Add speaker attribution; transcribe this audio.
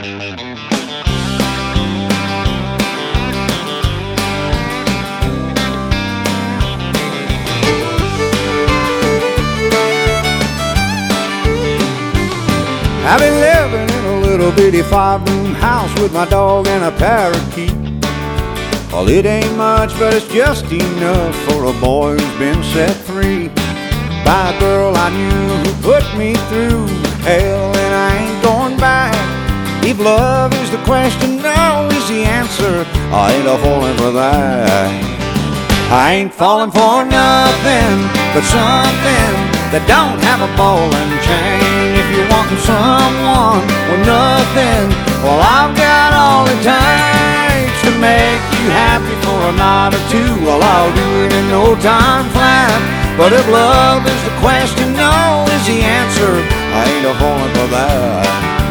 Speaker 1: I've been living in a little bitty 5-room house with my dog and a parakeet. Well, it ain't much, but it's just enough for a boy who's been set free by a girl I knew who put me through hell, and I ain't going back. If love is the question, no is the answer, I ain't a-falling for that. I ain't falling for nothing but something that don't have a ball and chain. If you're wanting someone with nothing, well, I've got all it takes to make you happy for a night or two. Well, I'll do it in no time flat. But if love is the question, no is the answer, I ain't a-falling for that.